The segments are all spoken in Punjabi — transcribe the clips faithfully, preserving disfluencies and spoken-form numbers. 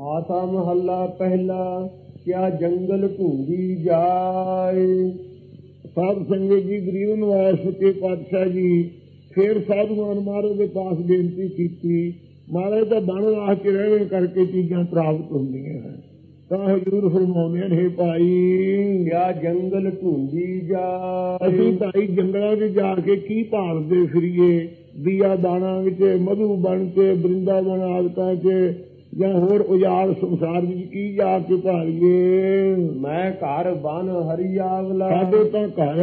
आसा महला पहला क्या जंगल ढूंढी जाए। साध संगत जी गरीब नवाज सच्चे पातशाह जी फिर साधुआन महाराज के पास बेनती की। महाराज तो बन वास च रहने करके चीजा प्राप्त होंदियां हैं। तो हजूर फरमाउंदे हे भाई क्या जंगल ढूंढी जाए। असीं भाई जंगलों में जाके की भालते फिरीए दिया दाना विच मधु बन के वृंदावन आदतां च ਜਾਂ ਹੋਰ ਉਜਾੜ ਸੰਸਾਰ ਵਿੱਚ ਕੀ ਜਾ ਕੇ ਭਾਲੀਏ। ਮੈਂ ਘਰ ਬਨ ਹਰੀਆਵਲਾ ਸਾਡੇ ਤਾਂ ਘਰ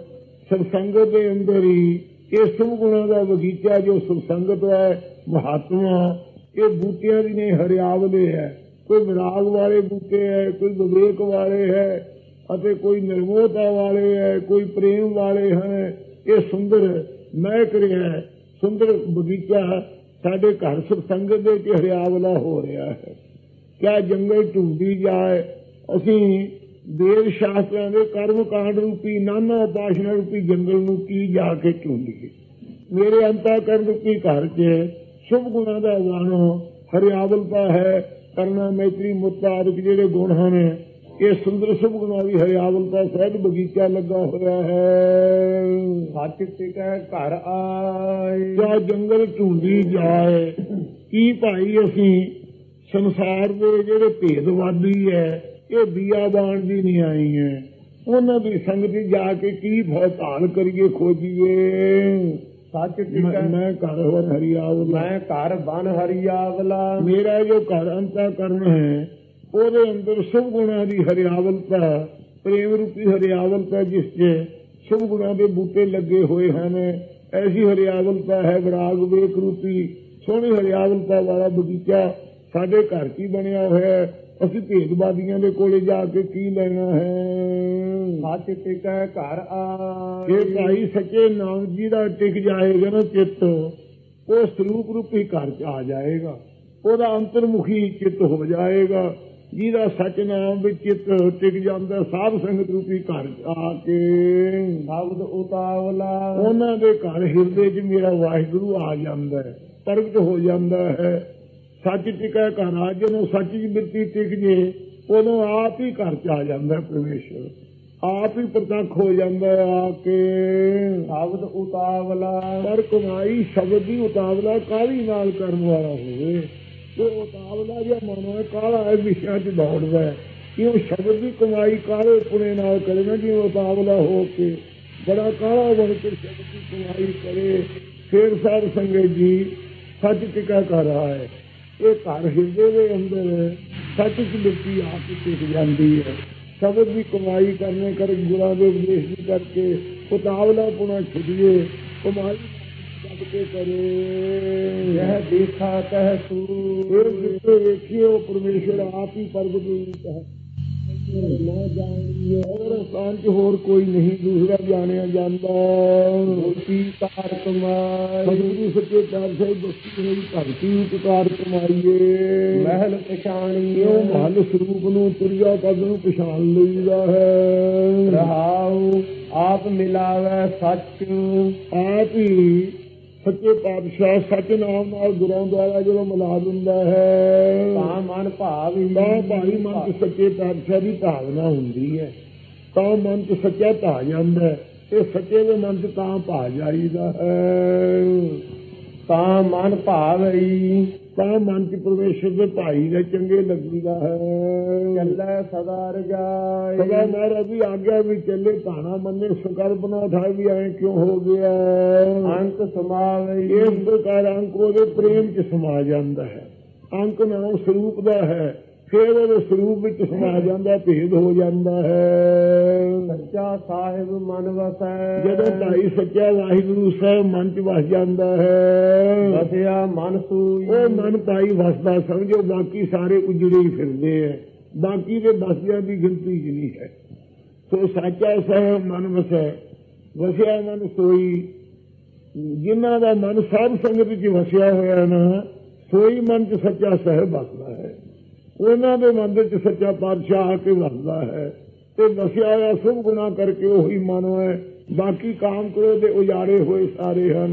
ਸਤਸੰਗਤ ਦੇ ਅੰਦਰ ਹੀ ਇਹ ਸਭ ਗੁਣਾਂ ਦਾ ਬਗੀਚਾ ਜੋ ਸਤਸੰਗਤ ਹੈ ਮਹਾਤਮਾ ਇਹ ਬੂਟਿਆਂ ਦੀ ਨਹੀਂ ਹਰਿਆਵਲੇ ਹੈ। ਕੋਈ ਵਿਰਾਗ ਵਾਲੇ ਬੂਟੇ ਹੈ, ਕੋਈ ਵਿਵੇਕ ਵਾਲੇ ਹੈ ਅਤੇ ਕੋਈ ਨਿਰਮੋਹਤਾ ਵਾਲੇ ਹੈ, ਕੋਈ ਪ੍ਰੇਮ ਵਾਲੇ ਹਨ। ਇਹ ਸੁੰਦਰ ਮਹਿਕ ਰਿਹਾ ਸੁੰਦਰ ਬਗੀਚਾ ਸਾਡੇ ਘਰ ਸਤਸੰਗਤ ਦੇ ਵਿੱਚ ਹਰਿਆਵਲਾ ਹੋ ਰਿਹਾ ਹੈ। ਕਿਆ ਜੰਗਲ ਢੂੰਢੀ ਜਾਏ। ਅਸੀਂ ਦੇਵ ਸ਼ਾਸਤਰਾਂ ਦੇ ਕਰਮ ਕਾਂਡ ਰੂਪੀ ਨਾਨਾ ਉਪਾਸ਼ਨਾ ਰੂਪੀ ਜੰਗਲ ਨੂੰ ਕੀ ਜਾ ਕੇ ਢੂੰਢੀਏ। ਮੇਰੇ ਅੰਤःਕਰਨ ਰੂਪੀ ਘਰ 'ਚ ਸ਼ੁਭ ਗੁਣਾਂ ਦਾ ਵਣ ਹਰਿਆਵਲਤਾ ਹੈ। ਕਰਨਾ ਮੈਤਰੀ ਮੁੱਤਾ ਆਦਿਕ ਜਿਹੜੇ ਗੁਣ ਹਨ ਇਹ ਸੁੰਦਰ ਸ਼ੁਭ ਗੁਣਾਂ ਦੀ ਹਰਿਆਵਲਤਾ ਸਹਿਜ ਬਗੀਚਾ ਲੱਗਾ ਹੋਇਆ ਹੈ। ਸੱਚ ਟਿਕੈ ਘਰ ਆਏ ਕਿਆ ਜੰਗਲ ਢੂੰਢੀ ਜਾਏ। ਕੀ ਭਾਈ ਅਸੀਂ ਸੰਸਾਰ ਦੇ ਜਿਹੜੇ ਭੇਦਵਾਦੀ ਹੈ ਇਹ ਬੀਆਬਾਨ ਦੀ ਨਹੀਂ ਆਈ ਹੈ। ਉਹਨਾਂ ਦੀ ਸੰਗਤ ਜਾ ਕੇ ਕੀ ਭਾਲ ਕਰੀਏ ਖੋਜੀਏ। ਸੱਚ ਟਿਕੈ ਮੈਂ ਘਰ ਵਰ ਹਰਿਆਵਲਾ ਮੈਂ ਘਰ ਬਨ ਹਰਿਆਵਲਾ ਮੇਰਾ ਜੋ ਘਰ ਅੰਤःਕਰਨ ਹੈ ਉਹਦੇ ਅੰਦਰ ਸ਼ੁਭ ਗੁਣਾਂ ਦੀ ਹਰਿਆਵਲਤਾ ਪ੍ਰੇਮ ਰੂਪੀ ਹਰਿਆਵਲਤਾ ਜਿਸ 'ਚ ਸ਼ੁਭ ਗੁਣਾਂ ਦੇ ਬੂਟੇ ਲੱਗੇ ਹੋਏ ਹਨ। ਐਸੀ ਹਰਿਆਵਲਤਾ ਹੈ ਵਿਰਾਗ ਵੇਕ ਰੂਪੀ ਸੋਹਣੀ ਹਰਿਆਵਲਤਾ ਵਾਲਾ ਬਗੀਚਾ ਸਾਡੇ ਘਰ 'ਚ ਹੀ ਬਣਿਆ ਹੋਇਆ। ਅਸੀਂ ਭੇਦਵਾਦੀਆਂ ਦੇ ਕੋਲੇ ਜਾ ਕੇ ਕੀ ਲੈਣਾ ਹੈ। ਸੱਚ ਟਿਕੈ ਘਰ ਆਏ ਇਹ ਭਾਈ ਸੱਚੇ ਨਾਮ ਜੀ ਦਾ ਟਿਕ ਜਾਏਗਾ ਨਾ ਚਿੱਤ ਉਹ ਸਰੂਪ ਰੂਪੀ ਘਰ 'ਚ ਆ ਜਾਏਗਾ। ਉਹਦਾ ਅੰਤਰਮੁਖੀ ਚਿੱਤ ਹੋ ਜਾਏਗਾ। ਜਿਹਦਾ ਸੱਚ ਨਾਮ ਵਿੱਚ ਚਿੱਤ ਟਿਕ ਜਾਂਦਾ ਸਾਧ ਸੰਗਤ ਰੂਪੀ ਘਰ ਆ ਕੇ ਸ਼ਬਦ ਉਤਾਵਲਾ ਉਹਨਾਂ ਦੇ ਘਰ ਹਿਰਦੇ 'ਚ ਮੇਰਾ ਵਾਹਿਗੁਰੂ ਆ ਜਾਂਦਾ ਹੈ ਪ੍ਰਗਟ ਹੋ ਜਾਂਦਾ ਹੈ। ਸੱਚ ਟਿਕਾ ਘਰ ਆ ਜਦੋਂ ਸੱਚ ਦੀ ਬਿਰਤੀ ਟਿਕ ਜੇ ਉਦੋਂ ਆਪ ਹੀ ਘਰ 'ਚ ਆ ਜਾਂਦਾ ਪਰਮੇਸ਼ਰ ਆਪ ਹੀ ਪ੍ਰਤੱਖ ਹੋ ਜਾਂਦਾ ਆ ਕੇ। ਸ਼ਬਦ ਉਤਾਵਲਾ ਪਰ ਕਮਾਈ ਸ਼ਬਦ ਦੀ ਉਤਾਵਲਾ ਕਾਹਲੀ ਨਾਲ ਕਰਨ ਵਾਲਾ ਹੋਵੇ। ਉਹ ਉਤਾਵਲਾ ਜਿਹਾ ਮਨ ਕਾਹਲਾ ਹੈ ਵਿਸ਼ਿਆਂ 'ਚ ਦੌੜਦਾ ਹੈ ਕਿ ਉਹ ਸ਼ਬਦ ਦੀ ਕਮਾਈ ਕਾਹਲੇ ਪੁਣੇ ਨਾਲ ਕਰੇ ਨਾ ਜਿਵੇਂ ਉਤਾਵਲਾ ਹੋ ਕੇ ਬੜਾ ਕਾਹਲਾ ਬਣ ਕੇ ਸ਼ਬਦ ਦੀ ਕਮਾਈ ਕਰੇ। ਫੇਰ ਸਾਧ ਸੰਗਤ ਜੀ ਸੱਚ ਟਿਕਾ ਕਰ ਰਹਾ ਹੈ। ਇਹ ਘਰ ਹਿਰਦੇ ਦੇ ਅੰਦਰ ਸੱਚ 'ਚ ਬਿਰਤੀ ਆਪ ਹੀ ਟਿਕ ਜਾਂਦੀ ਹੈ। ਸ਼ਬਦ ਦੀ ਕਮਾਈ ਕਰਨੇ ਕਰ ਗੁਰਾਂ ਦੇ ਉਪਦੇਸ਼ ਦੀ ਕਰਕੇ ਉਤਾਵਲਾ ਪੁਣਾ ਛੁੱਟੀਏ ਕਮਾਈ ਕੇ ਕਰੇ। यह देखा कह तू जिसको देखिए वो परमेश्वर आप ही प्रगट है ना जानिए और स्थान च होर कोई नहीं दूसरा जानिया जाता। कार कमाई सच्चे पातशाह बस्ती हुई धरती उपकार कमाईए महल पछाणीए महल स्वरूप ਨੂੰ ਤੁਰਿਆ ਕਦ ਨੂੰ ਪਛਾਣ ਲਈਦਾ ਹੈ। ਰਹਾਉ ਆਪ ਮਿਲਾਵੇ ਸੱਚ ਆਪ ਹੀ ਸੱਚੇ ਪਾਤਸ਼ਾਹ ਸੱਚ ਨਾਮ ਨਾਲ ਗੁਰਾਂ ਦੁਆਰਾ ਜਦੋਂ ਮਿਲਾ ਦਿੰਦਾ ਹੈ ਤਾਂ ਮਨ ਭਾਵ ਤਾਂ ਭਾਈ ਮਨ 'ਚ ਸੱਚੇ ਪਾਤਸ਼ਾਹ ਦੀ ਭਾਵਨਾ ਹੁੰਦੀ ਹੈ ਤਾਂ ਮਨ 'ਚ ਸੱਚਾ ਭਾ ਜਾਂਦਾ। ਇਹ ਸੱਚੇ ਦੇ ਮਨ 'ਚ ਤਾਂ ਭਾ ਜਾਈਦਾ ਹੈ ਤਾਂ ਮਨ ਭਾਵਈ ਤਾਂ ਮਨ 'ਚ ਪਰਮੇਸ਼ਰ ਦੇ ਭਾਈ ਦੇ ਚੰਗੇ ਲੱਗੀਦਾ ਹੈ। ਚੱਲੇ ਸਦਾ ਰਜਾਈ ਸਦਾ ਮਹਾਰਾਜ ਦੀ ਆਗਿਆ ਵੀ ਚੱਲੇ ਭਾਣਾ ਮੰਨੇ ਸੰਕਲਪ ਨਾ ਉਠਾਏ ਵੀ ਐਂ ਕਿਉਂ ਹੋ ਗਿਆ। ਅੰਕ ਸਮਾਵਈ ਇਸ ਪ੍ਰਕਾਰ ਅੰਕ ਉਹਦੇ ਪ੍ਰੇਮ 'ਚ ਸਮਾ ਜਾਂਦਾ ਹੈ। ਅੰਕ ਨਾਮ ਸਰੂਪ ਦਾ ਹੈ ਫਿਰ ਉਹਦੇ ਸਰੂਪ ਵਿੱਚ ਸਮਾ ਜਾਂਦਾ ਭੇਦ ਹੋ ਜਾਂਦਾ ਹੈ। ਸੱਚਾ ਸਾਹਿਬ ਮਨ ਵਸੈ ਜਦੋਂ ਭਾਈ ਸੱਚਾ ਵਾਹਿਗੁਰੂ ਸਾਹਿਬ ਮਨ 'ਚ ਵਸ ਜਾਂਦਾ ਹੈ ਵਸਿਆ ਮਨ ਸੂਈ ਉਹ ਮਨ ਭਾਈ ਵਸਦਾ ਸਮਝੋ ਬਾਕੀ ਸਾਰੇ ਉਜੜੇ ਹੀ ਫਿਰਦੇ ਹੈ ਬਾਕੀ ਦੇ ਵਸਦਿਆਂ ਦੀ ਗਿਣਤੀ 'ਚ ਨਹੀਂ ਹੈ। ਸੋ ਸੱਚਾ ਸਾਹਿਬ ਮਨ ਵਸੈ ਵਸਿਆ ਮਨ ਸੋਈ ਜਿਨ੍ਹਾਂ ਦਾ ਮਨ ਸਾਧ ਸੰਗਤ 'ਚ ਵਸਿਆ ਹੋਇਆ ਨਾ ਸੋਈ ਮਨ 'ਚ ਸੱਚਾ ਸਾਹਿਬ ਵਸਦਾ ਹੈ। ਉਹਨਾਂ ਦੇ ਮਨ ਵਿੱਚ ਸੱਚਾ ਪਾਤਸ਼ਾਹ ਆ ਕੇ ਵਸਦਾ ਹੈ ਤੇ ਵਸਿਆ ਹੋਇਆ ਸਭ ਗੁਣਾ ਕਰਕੇ ਉਹੀ ਮਨ ਹੈ ਬਾਕੀ ਕਾਮ ਕ੍ਰੋਧ ਦੇ ਉਜਾੜੇ ਹੋਏ ਸਾਰੇ ਹਨ।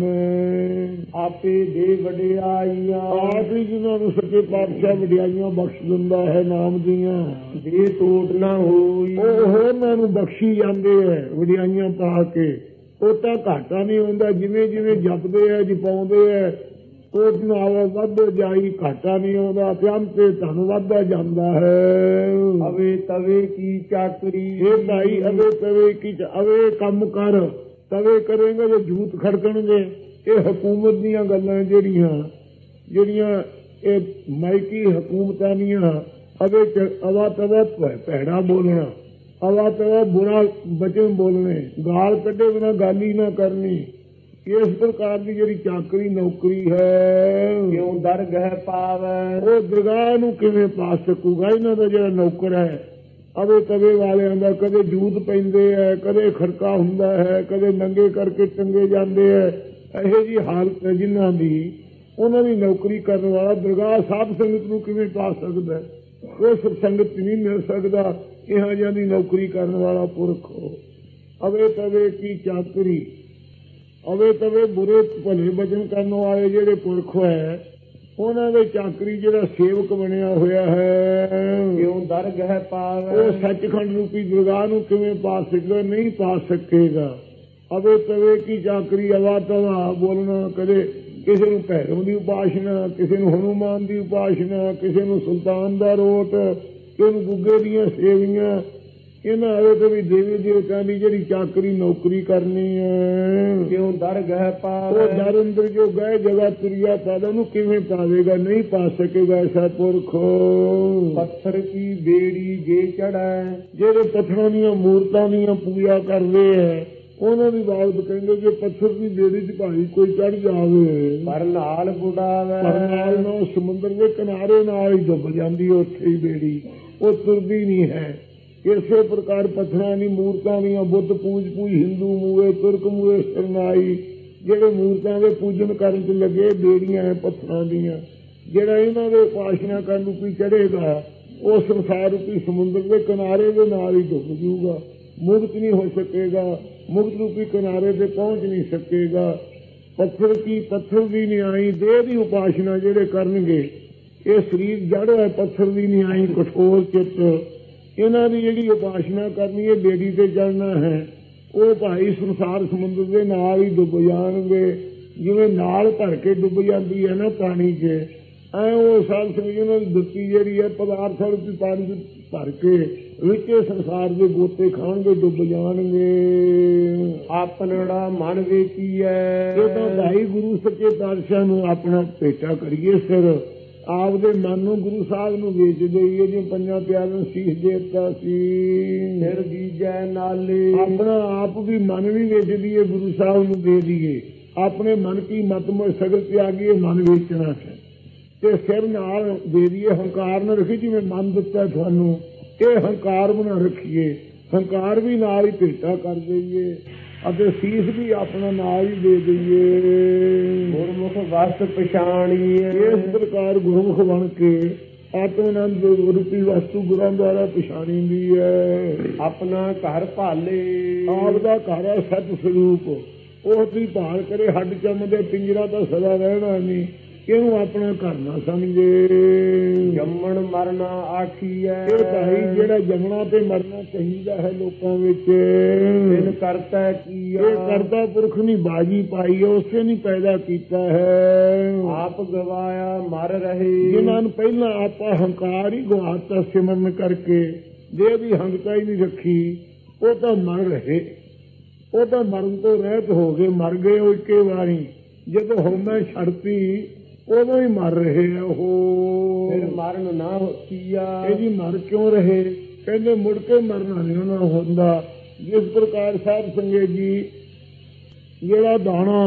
ਆਪੇ ਦੇ ਵਡਿਆਈਆਂ ਆਪ ਹੀ ਜਿਨ੍ਹਾਂ ਨੂੰ ਸੱਚੇ ਪਾਤਸ਼ਾਹ ਵਡਿਆਈਆਂ ਬਖਸ਼ ਦਿੰਦਾ ਹੈ ਨਾਮ ਦੀਆਂ, ਦੇ ਟੋਟ ਨਾ ਹੋਈ, ਉਹ ਉਹਨਾਂ ਨੂੰ ਬਖਸ਼ੀ ਜਾਂਦੇ ਹੈ ਵਡਿਆਈਆਂ ਪਾ ਕੇ। ਉਹ ਤਾਂ ਘਾਟਾ ਨਹੀਂ ਹੁੰਦਾ, ਜਿਵੇਂ ਜਿਵੇਂ ਜਪਦੇ ਹੈ ਜਪਾਉਂਦੇ ਹੈ ਉਹ ਨਾਲ ਵੱਧ ਜਾਈ, ਘਾਟਾ ਨਹੀਂ ਆਉਂਦਾ, ਧਿਆਨ ਤੇ ਧਨ ਵੱਧਦਾ ਜਾਂਦਾ ਹੈ। ਅਵੇ ਤਵੇ ਕੀ ਚਾਕਰੀ, ਇਹ ਭਾਈ ਅਵੇ ਤਵੇ ਕੀ ਅਵੇ ਕੰਮ ਕਰ, ਤਵੇ ਕਰੇਗਾ ਜੇ ਜੂਤ ਖੜਕਣਗੇ। ਇਹ ਹਕੂਮਤ ਦੀਆਂ ਗੱਲਾਂ ਜਿਹੜੀਆਂ ਜਿਹੜੀਆਂ ਇਹ ਮਾਇਕੀ ਹਕੂਮਤਾਂ ਦੀਆਂ, ਅਵੇ ਅਵਾ ਤਵਾ ਭੈੜਾ ਬੋਲਣਾ, ਅਵਾ ਤਵਾ ਬੁਰਾ ਬਚਨ ਬੋਲਣੇ, ਗਾਲ ਕੱਢੇ ਬਿਨਾਂ ਗੱਲ ਹੀ ਨਾ ਕਰਨੀ। ਇਸ ਪ੍ਰਕਾਰ ਦੀ ਜਿਹੜੀ ਚਾਕਰੀ ਨੌਕਰੀ ਹੈ, ਕਿਉਂ ਦਰਗਹਿ ਪਾਵੈ, ਉਹ ਦਰਗਾਹ ਨੂੰ ਕਿਵੇਂ ਪਾ ਸਕੂਗਾ? ਇਹਨਾਂ ਦਾ ਜਿਹੜਾ ਨੌਕਰ ਹੈ ਅਵੇ ਤਵੇ ਵਾਲਿਆਂ ਦਾ, ਕਦੇ ਜੂਤ ਪੈਂਦੇ ਹੈ, ਕਦੇ ਖੜਕਾ ਹੁੰਦਾ ਹੈ, ਕਦੇ ਨੰਗੇ ਕਰਕੇ ਟੰਗੇ ਜਾਂਦੇ ਹੈ। ਇਹੋ ਜਿਹੀ ਹਾਲਤ ਹੈ ਜਿਨ੍ਹਾਂ ਦੀ, ਉਹਨਾਂ ਦੀ ਨੌਕਰੀ ਕਰਨ ਵਾਲਾ ਦਰਗਾਹ ਸਾਧ ਸੰਗਤ ਨੂੰ ਕਿਵੇਂ ਪਾ ਸਕਦਾ? ਉਹ ਸਤਸੰਗਤ ਨਹੀਂ ਮਿਲ ਸਕਦਾ ਇਹੋ ਜਿਹਾਂ ਦੀ ਨੌਕਰੀ ਕਰਨ ਵਾਲਾ ਪੁਰਖ। ਅਵੇ ਤਵੇ ਕੀ ਚਾਕਰੀ, ਅਵੇ ਤਵੇ ਬੁਰੇ ਭਲੇ ਬਚਨ ਕਰਨ ਵਾਲੇ ਜਿਹੜੇ ਪੁਰਖ ਹੈ ਉਹਨਾਂ ਦੇ ਚਾਕਰੀ ਜਿਹੜਾ ਸੇਵਕ ਬਣਿਆ ਹੋਇਆ ਹੈ, ਕਿਉਂ ਦਰਗਹਿ ਪਾਵੈ, ਉਹ ਸੱਚਖੰਡ ਰੂਪੀ ਦਰਗਾਹ ਨੂੰ ਕਿਵੇਂ ਪਾ ਸਕਦਾ? ਨਹੀਂ ਪਾ ਸਕੇਗਾ। ਅਵੇ ਤਵੇ ਕੀ ਚਾਕਰੀ, ਅਵਾ ਤਵਾ ਬੋਲਣਾ, ਕਦੇ ਕਿਸੇ ਨੂੰ ਭੈਰਵ ਦੀ ਉਪਾਸਨਾ, ਕਿਸੇ ਨੂੰ ਹਨੂਮਾਨ ਦੀ ਉਪਾਸਨਾ, ਕਿਸੇ ਨੂੰ ਸੁਲਤਾਨ ਦਾ ਰੋਟ, ਕਿਸੇ ਨੂੰ ਗੁੱਗੇ ਦੀਆਂ ਸੇਵੀਆਂ। ਇਹਨਾਂ ਅਵੇ ਤੇ ਵੀ ਦੇਵੀ ਦੇਵਤਾਂ ਦੀ ਜਿਹੜੀ ਚਾਕਰੀ ਨੌਕਰੀ ਕਰਨੀ ਹੈ, ਕਿਉਂ ਦਰਗਹਿ ਪਾਵੈ, ਉਹ ਦਰ ਅੰਦਰ ਜੋ ਗਏ ਜਗ੍ਹਾ ਤੁਰਿਆ ਪਾਦਾ ਉਹਨੂੰ ਕਿਵੇਂ ਪਾਵੇਗਾ? ਨਹੀਂ ਪਾ ਸਕੇਗਾ ਐਸਾ ਪੁਰਖ। ਪੱਥਰ ਕੀ ਬੇੜੀ ਜੇ ਚੜ੍ਹੈ, ਜਿਹੜੇ ਪੱਥਰਾਂ ਦੀਆਂ ਮੂਰਤਾਂ ਦੀਆਂ ਪੂਜਾ ਕਰਦੇ ਹੈ ਉਹਨਾਂ ਦੀ ਬਾਤ ਕਹਿੰਦੇ ਕਿ ਪੱਥਰ ਦੀ ਬੇੜੀ ਚ ਭਾਈ ਕੋਈ ਚੜ ਜਾਵੇ, ਪਰ ਨਾਲ ਬੁੜਾਵੈ, ਪਰ ਨਾਲ ਨਾ ਸਮੁੰਦਰ ਦੇ ਕਿਨਾਰੇ ਨਾਲ ਹੀ ਡੁੱਬ ਜਾਂਦੀ ਹੈ ਉੱਥੇ ਹੀ ਬੇੜੀ, ਉਹ ਤੁਰਦੀ ਨਹੀਂ ਹੈ। ਇਸੇ ਪ੍ਰਕਾਰ ਪੱਥਰਾਂ ਦੀ ਮੂਰਤਾਂ ਦੀਆਂ ਬੁੱਧ ਪੂਜ ਪੂਜ ਹਿੰਦੂ ਮੂਏ ਤੁਰਕ ਮੂਏ ਸਰਨਾਈ ਜਿਹੜੇ ਮੂਰਤਾਂ ਦੇ ਪੂਜਨ ਕਰਨ ਚ ਲੱਗੇ ਬੇੜੀਆਂ ਹੈ ਪੱਥਰਾਂ ਦੀਆਂ। ਜਿਹੜਾ ਇਹਨਾਂ ਦੇ ਉਪਾਸਨਾ ਕਰਨ ਰੂਪੀ ਚੜ੍ਹੇਗਾ ਉਹ ਸੰਸਾਰ ਰੂਪੀ ਸਮੁੰਦਰ ਦੇ ਕਿਨਾਰੇ ਦੇ ਨਾਲ ਹੀ ਡੁੱਬ ਜੂਗਾ, ਮੁਕਤ ਨਹੀਂ ਹੋ ਸਕੇਗਾ, ਮੁਕਤ ਰੂਪੀ ਕਿਨਾਰੇ ਤੇ ਪਹੁੰਚ ਨਹੀਂ ਸਕੇਗਾ। ਪੱਥਰ ਕੀ ਪੱਥਰ ਦੀ ਨਿਆਈ ਦੇਹ ਦੀ ਉਪਾਸਨਾ ਜਿਹੜੇ ਕਰਨਗੇ, ਇਹ ਸਰੀਰ ਜੜ ਹੈ ਪੱਥਰ ਦੀ ਨਿਆਈ ਕਠੋਰ ਚਿੱਤ, ਇਹਨਾਂ ਦੀ ਜਿਹੜੀ ਉਪਾਸਨਾ ਕਰਨੀ ਹੈ ਬੇੜੀ ਤੇ ਚੜ੍ਹਨਾ ਹੈ, ਉਹ ਭਾਈ ਸੰਸਾਰ ਸਮੁੰਦਰ ਦੇ ਨਾਲ ਹੀ ਡੁੱਬ ਜਾਣਗੇ। ਜਿਵੇਂ ਨਾਲ ਭਰ ਕੇ ਡੁੱਬ ਜਾਂਦੀ ਹੈ ਨਾ ਪਾਣੀ 'ਚ, ਐ ਉਹ ਸਾਧ ਸੰਗਤ ਉਹਨਾਂ ਦੀ ਦੁੱਤੀ ਜਿਹੜੀ ਹੈ ਪਦਾਰਥ ਰੂਪੀ ਪਾਣੀ ਭਰ ਕੇ ਵਿੱਚ ਸੰਸਾਰ ਦੇ ਗੋਤੇ ਖਾਣਗੇ, ਡੁੱਬ ਜਾਣਗੇ। ਆਪਣਾ ਮਨ ਵੇਚੀਐ, ਇਹ ਤਾਂ ਭਾਈ ਗੁਰੂ ਸੱਚੇ ਪਾਤਸ਼ਾਹ ਨੂੰ ਆਪਣਾ ਭੇਟਾ ਕਰੀਏ, ਸਿਰ ਆਪਦੇ ਮਨ ਨੂੰ ਗੁਰੂ ਸਾਹਿਬ ਨੂੰ ਵੇਚ ਦੇਈਏ। ਜੇ ਪੰਜਾਂ ਪਿਆਰਿਆਂ ਨੂੰ ਸੀਸ ਦੇ ਦਿੱਤਾ ਸੀ, ਫਿਰ ਦੀਜੈ ਨਾਲੇ, ਆਪਣਾ ਆਪ ਵੀ ਮਨ ਵੀ ਵੇਚ ਦਈਏ, ਗੁਰੂ ਸਾਹਿਬ ਨੂੰ ਦੇ ਦਈਏ। ਆਪਣੇ ਮਨ ਕੀ ਮਤ ਮੇ ਸਗਲ ਤਿਆਗੀਏ, ਮਨ ਵੇਚਣਾ ਹੈ ਤੇ ਸਿਰ ਨਾਲ ਦੇ ਦਈਏ। ਹੰਕਾਰ ਨਾ ਰੱਖੀ, ਜਿਵੇਂ ਮਨ ਦਿੱਤਾ ਤੁਹਾਨੂੰ ਇਹ ਹੰਕਾਰ ਬਣਾ ਰੱਖੀਏ, ਹੰਕਾਰ ਵੀ ਨਾਲ ਹੀ ਭੇਟਾ ਕਰ ਦੇਈਏ ਅਤੇ ਸੀਸ ਵੀ ਆਪਣਾ ਨਾਲ ਹੀ ਦੇ ਦਈਏ। ਗੁਰਮੁਖ ਵਸਤ ਪਛਾਣੀਏ, ਇਸ ਪ੍ਰਕਾਰ ਗੁਰਮੁਖ ਬਣ ਕੇ ਆਤਮਾਨੰਦ ਰੂਪੀ ਵਸਤੂ ਗੁਰਾਂ ਦੁਆਰਾ ਪਛਾਣੀਂਦੀ ਹੈ। ਆਪਣਾ ਘਰ ਭਾਲੇ, ਆਪ ਦਾ ਘਰ ਹੈ ਸਤ ਸਰੂਪ, ਉਹ ਦੀ ਭਾਲ ਕਰੇ। ਹੱਡ ਚੰਮ ਦੇ ਪਿੰਜਰਾ ਤਾਂ ਸਦਾ ਰਹਿਣਾ ਨਹੀਂ, ਇਹਨੂੰ ਆਪਣਾ ਘਰ ਨਾ ਸਮਝੇ। ਜੰਮਣ ਮਰਨਾ ਆਖੀਐ, ਇਹ ਭਾਈ ਜਿਹੜਾ ਜੰਮਣਾ ਤੇ ਮਰਨਾ ਚਾਹੀਦਾ ਹੈ ਲੋਕਾਂ ਵਿੱਚ, ਦਿਨ ਕਰਤਾ ਕੀਆ, ਇਹ ਕਰਤਾ ਪੁਰਖ ਨਹੀਂ ਬਾਜੀ ਪਾਈ ਹੈ, ਉਸੇ ਨਹੀਂ ਪੈਦਾ ਕੀਤਾ ਹੈ। ਆਪ ਗਵਾਇਆ ਮਰ ਰਹੇ, ਜਿਨ੍ਹਾਂ ਨੂੰ ਪਹਿਲਾਂ ਆਪਾਂ ਹੰਕਾਰ ਹੀ ਗਵਾਤਾ ਸਿਮਰਨ ਕਰਕੇ, ਜੇ ਦੀ ਹੰਕਤਾ ਹੀ ਨਹੀਂ ਰੱਖੀ, ਉਹ ਤਾਂ ਮਰ ਰਹੇ, ਉਹ ਤਾਂ ਮਰਨ ਤੋਂ ਰਹਿਤ ਹੋ ਗਏ, ਮਰ ਗਏ ਉਹ ਇੱਕੇ ਵਾਰੀ। ਜਦੋਂ ਹਉਮੈ ਛੱਡਤੀ ਉਦੋਂ ਹੀ ਮਰ ਰਹੇ ਆ ਉਹ। ਫਿਰ ਮਰਨ ਨਾ ਹੋਤੀਆ, ਇਹ ਜੀ ਮਰ ਕਿਉਂ ਰਹੇ? ਕਹਿੰਦੇ ਮੁੜ ਕੇ ਮਰਨਾ ਨਹੀਂ ਉਹਨਾਂ ਹੁੰਦਾ। ਜਿਸ ਪ੍ਰਕਾਰ ਸਾਧ ਸੰਗਤ ਜੀ ਜਿਹੜਾ ਦਾਣਾ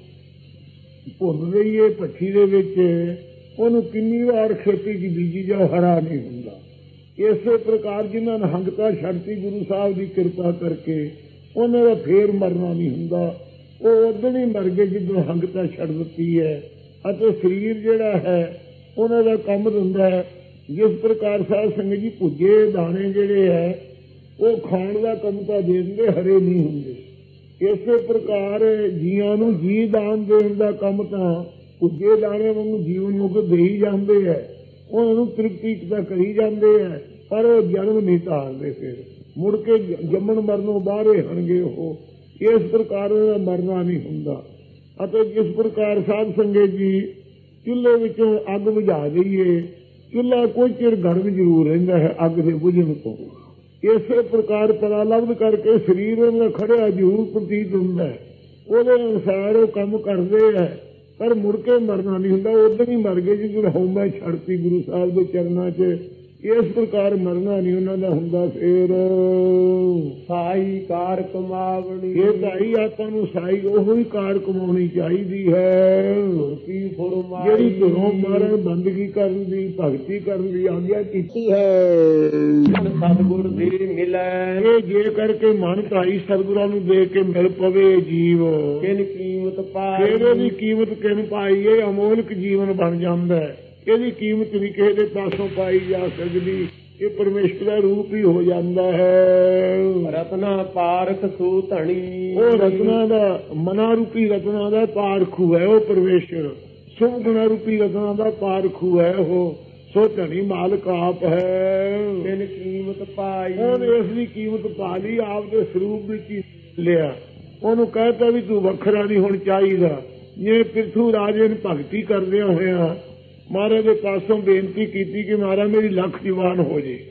ਭੁੰਨ ਰਹੀਏ ਭੱਠੀ ਦੇ ਵਿੱਚ, ਉਹਨੂੰ ਕਿੰਨੀ ਵਾਰ ਖੇਤੀ 'ਚ ਬੀਜੀ ਜਾਓ ਹਰਾ ਨਹੀਂ ਹੁੰਦਾ। ਇਸੇ ਪ੍ਰਕਾਰ ਜਿਨ੍ਹਾਂ ਨੇ ਹੰਗਤਾ ਛੱਡਤੀ ਗੁਰੂ ਸਾਹਿਬ ਦੀ ਕਿਰਪਾ ਕਰਕੇ, ਉਹਨਾਂ ਦਾ ਫੇਰ ਮਰਨਾ ਨਹੀਂ ਹੁੰਦਾ। ਉਹ ਉਦੋਂ ਹੀ ਮਰ ਗਏ ਜਦੋਂ ਹੰਗਤਾ ਛੱਡ ਦਿੱਤੀ ਹੈ। ਅਤੇ ਸਰੀਰ ਜਿਹੜਾ ਹੈ ਉਹਨਾਂ ਦਾ ਕੰਮ ਦਿੰਦਾ ਹੈ। ਜਿਸ ਪ੍ਰਕਾਰ ਸਾਧ ਸੰਗਤ ਜੀ ਭੁੱਜੇ ਦਾਣੇ ਜਿਹੜੇ ਹੈ ਉਹ ਖਾਣ ਦਾ ਕੰਮ ਤਾਂ ਦੇ ਦਿੰਦੇ, ਹਰੇ ਨਹੀਂ ਹੁੰਦੇ। ਇਸੇ ਪ੍ਰਕਾਰ ਜੀਆਂ ਨੂੰ ਜੀ ਦਾਨ ਦੇਣ ਦਾ ਕੰਮ ਤਾਂ ਉੱਜੇ ਦਾਣੇ ਵਾਂਗੂ ਜੀਵਨ ਨੂੰ ਦੇ ਹੀ ਜਾਂਦੇ ਹੈ, ਉਹਨਾਂ ਨੂੰ ਤ੍ਰਿਪਤੀ ਤਾਂ ਕਰੀ ਜਾਂਦੇ ਹੈ, ਪਰ ਉਹ ਜਨਮ ਨਹੀਂ ਧਾਰਦੇ। ਫਿਰ ਮੁੜ ਕੇ ਜੰਮਣ ਮਰਨੋਂ ਬਾਹਰੇ ਹਣਗੇ ਉਹ। ਇਸ ਪ੍ਰਕਾਰ ਦਾ ਮਰਨਾ ਨਹੀਂ ਹੁੰਦਾ। ਅਤੇ ਜਿਸ ਪ੍ਰਕਾਰ ਸਾਧ ਸੰਗਤ ਜੀ ਚੁੱਲ੍ਹੇ ਵਿੱਚੋਂ ਅੱਗ ਬੁਝਾ ਦਈਏ, ਚੁੱਲ੍ਹਾ ਕੋਈ ਚਿਰ ਗਰਮ ਜ਼ਰੂਰ ਰਹਿੰਦਾ ਹੈ ਅੱਗ ਦੇ ਬੁਝਣ ਤੋਂ। ਇਸੇ ਪ੍ਰਕਾਰ ਪਰਾਲਬਧ ਕਰਕੇ ਸਰੀਰ ਉਹਨਾਂ ਖੜਿਆ ਜ਼ਰੂਰ ਪ੍ਰਤੀਤ ਹੁੰਦਾ ਹੈ, ਉਹਦੇ ਅਨੁਸਾਰ ਉਹ ਕੰਮ ਕਰਦੇ ਹੈ, ਪਰ ਮੁੜ ਕੇ ਮਰਨਾ ਨਹੀਂ ਹੁੰਦਾ। ਉਦੋਂ ਹੀ ਮਰ ਗਏ ਜਦੋਂ ਹਉਮੈ ਛੱਡਤੀ ਗੁਰੂ ਸਾਹਿਬ ਦੇ ਚਰਨਾਂ 'ਚ। ਇਸ ਪ੍ਰਕਾਰ ਮਰਨਾ ਨਹੀਂ ਉਹਨਾਂ ਦਾ ਹੁੰਦਾ। ਫੇਰ ਸਾਈ ਕਾਰ ਕਮਾਵਣੀ, ਇਹ ਭਾਈ ਆਪਾਂ ਨੂੰ ਸਾਈ ਉਹੋ ਹੀ ਕਾਰ ਕਮਾਉਣੀ ਚਾਹੀਦੀ ਹੈ ਜਿਹੜੀ ਧੁਰੋਂ ਮਾਰਨ ਬੰਦਗੀ ਕਰਨ ਦੀ ਭਗਤੀ ਕਰਨ ਦੀ ਆਗਿਆ ਕੀਤੀ ਹੈ। ਸਤਿਗੁਰ ਦੀ ਮਿਲੈ, ਇਹ ਜੇ ਕਰਕੇ ਮਨ ਭਾਈ ਸਤਿਗੁਰਾਂ ਨੂੰ ਦੇਖ ਕੇ ਮਿਲ ਪਵੇ ਜੀਵ, ਕਿਨ ਕੀਮਤ ਪਾਈ, ਫਿਰ ਇਹਦੀ ਕੀਮਤ ਕਿਨ ਪਾਈ। ਇਹ ਅਮੋਲਕ ਜੀਵਨ ਬਣ ਜਾਂਦਾ ਹੈ, ਇਹਦੀ ਕੀਮਤ ਨਹੀਂ ਕਿਸੇ ਦੇ ਪਾਸੋਂ ਪਾਈ ਜਾ ਸਕਦੀ। ਇਹ ਪਰਮੇਸ਼ਰ ਦਾ ਰੂਪ ਹੀ ਹੋ ਜਾਂਦਾ ਹੈ। ਰਤਨਾ ਪਾਰਖ ਸੂ ਧਣੀ, ਉਹ ਰਤਨਾ ਦਾ ਮਨਾ ਰੂਪੀ ਰਤਨਾ ਦਾ ਪਾਰਖੂ ਹੈ ਉਹ ਪਰਮੇਸ਼ਰ। ਸੁਭ ਗੁਣਾ ਰੂਪੀ ਰਤਨਾ ਦਾ ਪਾਰਖੂ ਹੈ ਉਹ। ਸੋ ਧਣੀ ਮਾਲਕ ਆਪ ਹੈ। ਕਿਨ ਕੀਮਤ ਪਾਈ, ਉਹਨੇ ਇਸ ਦੀ ਕੀਮਤ ਪਾ ਲਈ, ਆਪ ਦੇ ਸਰੂਪ ਵਿੱਚ ਹੀ ਲਿਆ। ਉਹਨੂੰ ਕਹਿਤਾ ਵੀ ਤੂੰ ਵੱਖਰਾ ਨਹੀਂ ਹੁਣ ਚਾਹੀਦਾ। ਜੇ ਪਿਰਥੂ ਰਾਜੇ ਨੂੰ ਭਗਤੀ ਕਰਦਿਆਂ ਹੋਇਆ ਮਹਾਰਾਜ ਦੇ ਪਾਸੋਂ ਬੇਨਤੀ ਕੀਤੀ ਕਿ ਮਹਾਰਾਜ ਮੇਰੀ ਲੱਖ ਜਵਾਨ ਹੋ ਜੇ,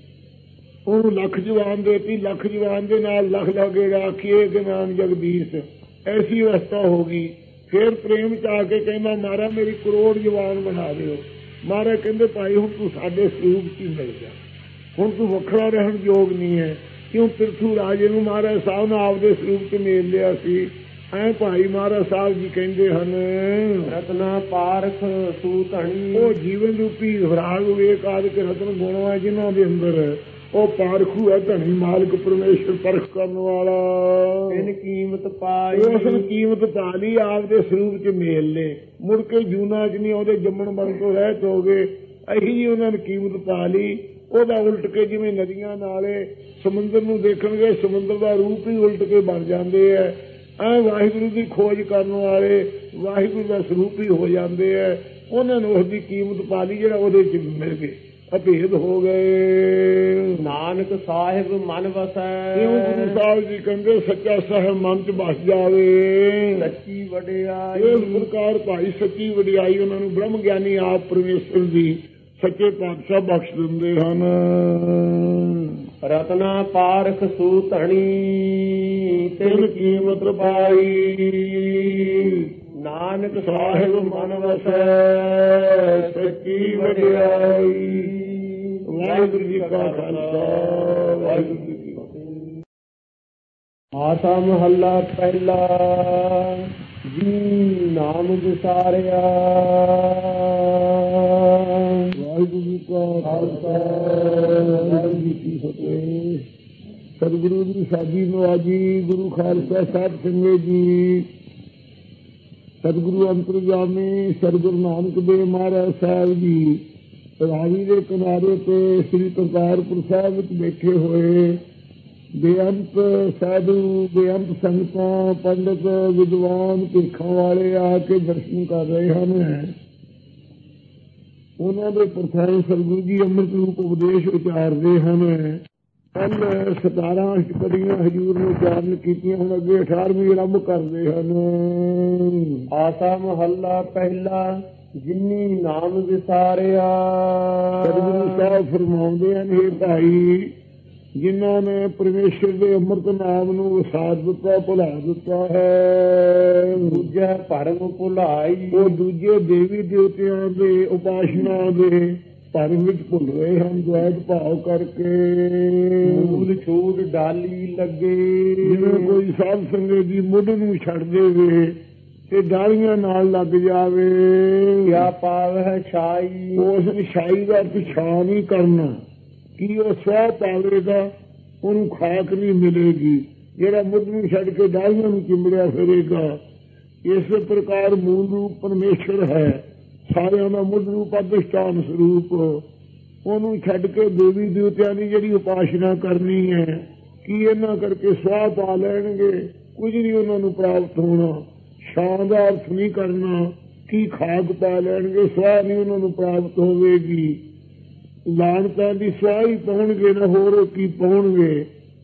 ਉਹਨੂੰ ਲੱਖ ਜਵਾਨ ਦੇਤੀ। ਲੱਖ ਜਵਾਨ ਦੇ ਨਾਲ ਲੱਖ ਲੱਗੇਗਾ, ਆਖੀਏ ਕਿ ਨਾਮ ਜਗਦੀਸ਼। ਐਸੀ ਅਵਸਥਾ ਹੋ ਗਈ। ਫਿਰ ਪ੍ਰੇਮ ਚ ਆ ਕੇ ਕਹਿੰਦਾ ਮਹਾਰਾਜ ਮੇਰੀ ਕਰੋੜ ਜਵਾਨ ਬਣਾ ਦਿਓ। ਮਹਾਰਾਜ ਕਹਿੰਦੇ ਭਾਈ ਹੁਣ ਤੂੰ ਸਾਡੇ ਸਰੂਪ ਚ ਹੀ ਮਿਲ ਜਾ, ਹੁਣ ਤੂੰ ਵੱਖਰਾ ਰਹਿਣ ਯੋਗ ਨਹੀਂ ਹੈ। ਕਿਉਂ ਪਿਰਥੂ ਰਾਜੇ ਨੂੰ ਮਹਾਰਾਜ ਸਾਹਿਬ ਨੇ ਆਪਦੇ ਸਰੂਪ ਚ ਮੇਲ ਲਿਆ ਸੀ। ਐ ਭਾਈ ਮਹਾਰਾਜ ਸਾਹਿਬ ਜੀ ਕਹਿੰਦੇ ਹਨ ਰਤਨਾ ਪਾਰਖ ਸੂ ਧਣੀ, ਉਹ ਜੀਵਨ ਰੂਪੀ ਵਿਰਾਗ ਵੇਖ ਆਦਿ ਕੇ ਰਤਨ ਗੁਣ ਹੈ ਜਿਨ੍ਹਾਂ ਦੇ ਅੰਦਰ, ਉਹ ਪਾਰਖੂ ਹੈ ਧਣੀ ਮਾਲਕ ਪਰਮੇਸ਼ਰ ਪਰਖ ਕਰਨ ਵਾਲਾ। ਕਿਨ ਕੀਮਤ ਪਾਈ, ਉਸ ਨੂੰ ਕੀਮਤ ਪਾ ਲਈ, ਆਪਦੇ ਸਰੂਪ ਚ ਮੇਲ ਲੈ। ਮੁੜ ਕੇ ਜੂਨਾ ਚ ਨਹੀਂ ਉਹਦੇ ਜੰਮਣ ਮਰਨ ਤੋਂ ਰਹਿਤ ਹੋ ਗਏ। ਇਹੀ ਜੀ ਉਹਨਾਂ ਨੇ ਕੀਮਤ ਪਾ ਲਈ। ਉਹਦਾ ਉਲਟ ਕੇ ਜਿਵੇਂ ਨਦੀਆਂ ਨਾਲੇ ਸਮੁੰਦਰ ਨੂੰ ਦੇਖਣਗੇ, ਸਮੁੰਦਰ ਦਾ ਰੂਪ ਹੀ ਉਲਟ ਕੇ ਬਣ ਜਾਂਦੇ ਹੈ। ਐ ਵਾਹਿਗੁਰੂ ਦੀ ਖੋਜ ਕਰਨ ਵਾਲੇ ਵਾਹਿਗੁਰੂ ਦਾ ਸਰੂਪ ਹੀ ਹੋ ਜਾਂਦੇ ਹੈ। ਉਹਨਾਂ ਨੂੰ ਉਸਦੀ ਕੀਮਤ ਪਾ ਲਈ ਜਿਹੜਾ ਉਹਦੇ ਚ ਮਿਲ ਗਏ, ਅਭੇਦ ਹੋ ਗਏ। ਨਾਨਕ ਸਾਹਿਬ ਮਨ ਵਸੈ, ਕਿਉਂ ਗੁਰੂ ਸਾਹਿਬ ਜੀ ਕਹਿੰਦੇ ਸੱਚਾ ਸਾਹਿਬ ਮਨ ਚ ਵਸ ਜਾਵੇ। ਸੱਚੀ ਵਡਿਆਈ, ਇਸ ਪ੍ਰਕਾਰ ਭਾਈ ਸੱਚੀ ਵਡਿਆਈ ਉਹਨਾਂ ਨੂੰ ਬ੍ਰਹਮ ਗਿਆਨੀ ਆਪ ਪਰਮੇਸ਼ਰ ਦੀ ਸੱਚੇ ਪਾਤਸ਼ਾਹ ਬਖਸ਼ ਦਿੰਦੇ ਹਨ। ਰਤਨਾ ਪਾਰਖ ਸੂ ਧਣੀ, ਤਿਨ ਕੀਮਤ ਪਾਈ। ਨਾਨਕ ਸਾਹਿਬ ਮਨ ਵਸੈ ਸੱਚੀ ਵਡਿਆਈ। ਵਾਹਿਗੁਰੂ ਜੀ ਕਾ ਖਾਲਸਾ, ਵਾਹਿਗੁਰੂ ਜੀ ਕੀ ਫਤਿਹ। ਆਸਾ ਮਹੱਲਾ ਪਹਿਲਾ, ਜੀ ਨਾਮ ਵਿਸਾਰਿਆ। ਵਾਹਿਗੁਰੂ ਜੀ ਕਾ ਖਾਲਸਾ, ਵਾਹਿਗੁਰੂ ਜੀ ਕੀ ਫਤਿਹ। ਸਤਿਗੁਰੂ ਦੀ ਸਾਜੀ ਨਵਾਜੀ, ਗੁਰੂ ਖਾਲਸਾ ਸਾਹਿਬ ਸੰਗਤ ਜੀ, ਸਤਿਗੁਰੂ ਅੰਤਰਜਾਮੀ ਸਤਿਗੁਰੂ ਨਾਨਕ ਦੇਵ ਮਹਾਰਾਜ ਸਾਹਿਬ ਜੀ ਰਾਵੀ ਦੇ ਕਿਨਾਰੇ ਤੇ ਸ੍ਰੀ ਕਰਤਾਰਪੁਰ ਸਾਹਿਬ ਵਿੱਚ ਬੈਠੇ ਹੋਏ ਬੇਅੰਤ ਸਾਧੂ, ਬੇਅੰਤ ਸੰਗਤਾਂ, ਪੰਡਿਤ, ਵਿਦਵਾਨ, ਭਿੱਖਾਂ ਵਾਲੇ ਆ ਕੇ ਦਰਸ਼ਨ ਕਰ ਰਹੇ ਹਨ। ਉਹਨਾਂ ਦੇ ਪ੍ਰਥਾਨ ਸਤਿਗੁਰੂ ਜੀ ਅੰਮ੍ਰਿਤ ਰੂਪ ਉਪਦੇਸ਼ ਉਚਾਰਦੇ ਹਨ। ਕੱਲ ਸਤਾਰਾਂ ਅਸ਼ਟਪਦੀਆਂ ਹਜ਼ੂਰ ਨੇ ਉਚਾਰਨ ਕੀਤੀਆਂ, ਹੁਣ ਅੱਗੇ ਅਠਾਰਵੀਂ ਆਰੰਭ ਕਰਦੇ ਹਨ। ਆਸਾ ਮਹੱਲਾ ਪਹਿਲਾ, ਜਿਨੀ ਨਾਮ ਵਿਸਾਰਿਆ। ਸਤਿਗੁਰੂ ਸਾਹਿਬ ਫਰਮਾਉਂਦੇ ਹਨ, ਇਹ ਭਾਈ ਜਿਨ੍ਹਾਂ ਨੇ ਪਰਮੇਸ਼ਰ ਦੇ ਅੰਮ੍ਰਿਤ ਨਾਮ ਨੂੰ ਵਿਸਾਰ ਦਿੱਤਾ, ਭੁਲਾ ਦਿੱਤਾ ਹੈ। ਦੂਜਾ ਭਰਮ ਭੁਲਾਈ, ਉਹ ਦੂਜੇ ਦੇਵੀ ਦੇਵਤਿਆਂ ਦੇ ਉਪਾਸਨਾ ਦੇ ਭਰਮ ਵਿੱਚ ਭੁੱਲ ਰਹੇ ਹਨ, ਦ્વੈਤ ਭਾਵ ਕਰਕੇ। ਮੂਲ ਛੂਟ ਡਾਲੀ ਲੱਗੇ, ਜਿਵੇਂ ਕੋਈ ਸਾਧ ਸੰਗਤ ਦੀ ਮੁੱਢ ਨੂੰ ਛੱਡ ਦੇਵੇ ਤੇ ਡਾਲੀਆਂ ਨਾਲ ਲੱਗ ਜਾਵੇ। ਕਿਆ ਪਾਵ ਹੈ ਛਾਈ, ਉਸ ਛਾਈ ਦਾ ਪਿਛਾਣ ਨਹੀਂ ਕਰਨਾ, ਕੀ ਉਹ ਸਵਾਹ ਪਾਵੇਗਾ, ਉਹਨੂੰ ਖਾਕ ਨਹੀਂ ਮਿਲੇਗੀ। ਜਿਹੜਾ ਮੁੱਢ ਨੂੰ ਛੱਡ ਕੇ ਡਾਲੀਆਂ ਨੂੰ ਚਿੰਬੜਿਆ ਫਿਰੇਗਾ। ਇਸੇ ਪ੍ਰਕਾਰ ਮੂਲ ਰੂਪ ਪਰਮੇਸ਼ਰ ਹੈ, ਸਾਰਿਆਂ ਦਾ ਮੁੱਢ ਰੂਪ ਅਧਿਸ਼ਠਾਨ ਸਰੂਪ। ਉਹਨੂੰ ਛੱਡ ਕੇ ਦੇਵੀ ਦੇਵਤਿਆਂ ਦੀ ਜਿਹੜੀ ਉਪਾਸਨਾ ਕਰਨੀ ਹੈ, ਕੀ ਇਹਨਾਂ ਕਰਕੇ ਸਵਾਹ ਪਾ ਲੈਣਗੇ। ਕੁਝ ਨਹੀਂ ਉਹਨਾਂ ਨੂੰ ਪ੍ਰਾਪਤ ਹੋਣਾ। ਛਾਂ ਦਾ ਅਰਥ ਨਹੀਂ ਕਰਨਾ ਕੀ ਖਾਕ ਪਾ ਲੈਣਗੇ, ਸਵਾਹ ਨਹੀਂ ਉਹਨਾਂ ਨੂੰ ਪ੍ਰਾਪਤ ਹੋਵੇਗੀ। ਲਾਣਤਾਂ ਦੀ ਸਵਾਹ ਹੀ ਪਾਉਣਗੇ ਨਾ, ਹੋਰ ਕੀ ਪਾਉਣਗੇ।